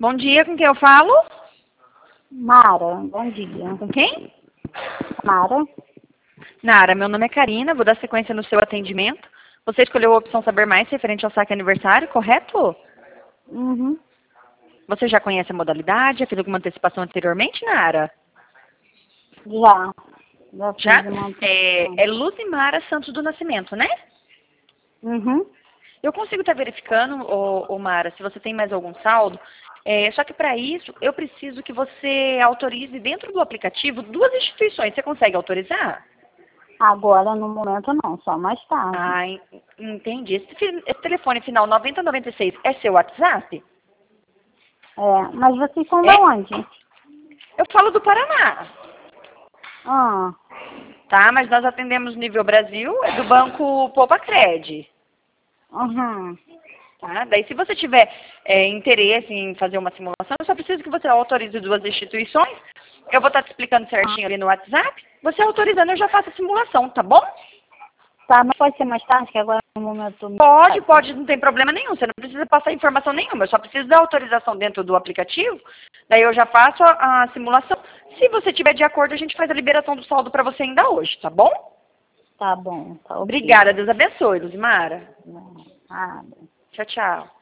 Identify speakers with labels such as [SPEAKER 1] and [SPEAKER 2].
[SPEAKER 1] Bom dia, com quem eu falo?
[SPEAKER 2] Mara, bom dia.
[SPEAKER 1] Com quem?
[SPEAKER 2] Mara?
[SPEAKER 1] Nara, meu nome é Karina, vou dar sequência no seu atendimento. Você escolheu a opção Saber Mais referente ao saque aniversário, correto?
[SPEAKER 2] Uhum.
[SPEAKER 1] Você já conhece a modalidade? Já fez alguma antecipação anteriormente, Nara?
[SPEAKER 2] Já
[SPEAKER 1] Já?
[SPEAKER 2] fiz uma...
[SPEAKER 1] É Luzimara Santos do Nascimento, né?
[SPEAKER 2] Uhum.
[SPEAKER 1] Eu consigo estar verificando, Mara, se você tem mais algum saldo. Só que para isso, eu preciso que você autorize dentro do aplicativo 2 instituições. Você consegue autorizar?
[SPEAKER 2] Agora, no momento, não, só mais tarde.
[SPEAKER 1] Ah, entendi. Esse telefone final 9096 é seu WhatsApp?
[SPEAKER 2] Mas vocês são de
[SPEAKER 1] É?
[SPEAKER 2] onde?
[SPEAKER 1] Eu falo do Paraná,
[SPEAKER 2] Ah,
[SPEAKER 1] tá? Mas nós atendemos nível Brasil, é do Banco Poupa-Cred,
[SPEAKER 2] uhum.
[SPEAKER 1] tá? Daí, se você tiver interesse em fazer uma simulação, eu só preciso que você autorize 2 instituições. Eu vou estar te explicando certinho ali no WhatsApp. Você autorizando, eu já faço a simulação, tá bom?
[SPEAKER 2] Tá, mas pode ser mais tarde, que agora no momento...
[SPEAKER 1] Pode, não tem problema nenhum. Você não precisa passar informação nenhuma. Eu só preciso da autorização dentro do aplicativo. Daí eu já faço a simulação. Se você tiver de acordo, a gente faz a liberação do saldo para você ainda hoje, tá bom?
[SPEAKER 2] Tá bom, tá ok.
[SPEAKER 1] Obrigada, Deus abençoe, Luzimara.
[SPEAKER 2] Ah,
[SPEAKER 1] Tchau, tchau.